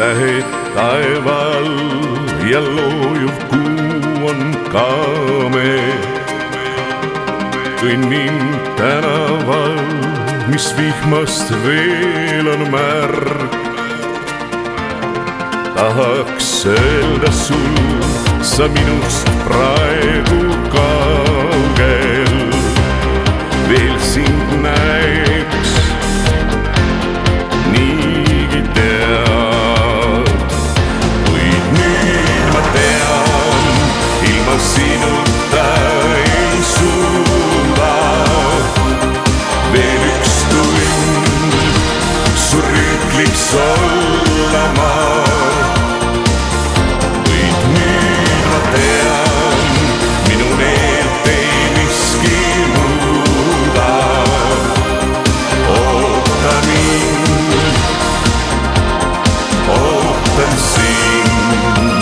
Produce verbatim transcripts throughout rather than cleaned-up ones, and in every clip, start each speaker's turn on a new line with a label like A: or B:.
A: tähed taeval ja loojuv kuu on kaame. kõnnin tänaval, mis vihmast veel on märg. tahaks öelda sul, sa minust praegu kaugel veel sind näeks. niigi tead, kuid nüüd ma tean, ilma sinuta ei suuda. veel üks tund su rüütliks olla ma. kuid nüüd ma tean, minu meelt ei miski muuda. oota mind, ootan sind.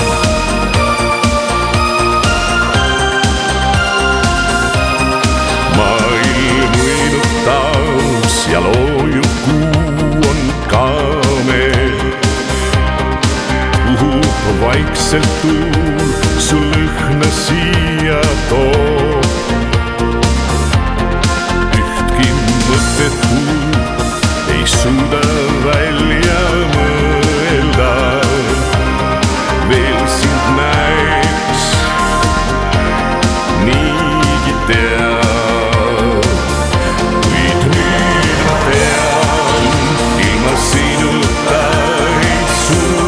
A: maailm uinub taas ja loojuv kuu on kaame. puhub vaikselt tuul, su lõhna siia toob. ühtki mõtet uut ei suuda välja mõelda. veel sind näeks, niigi tead, kuid nüüd ma tean, ilma sinuta ei suuda.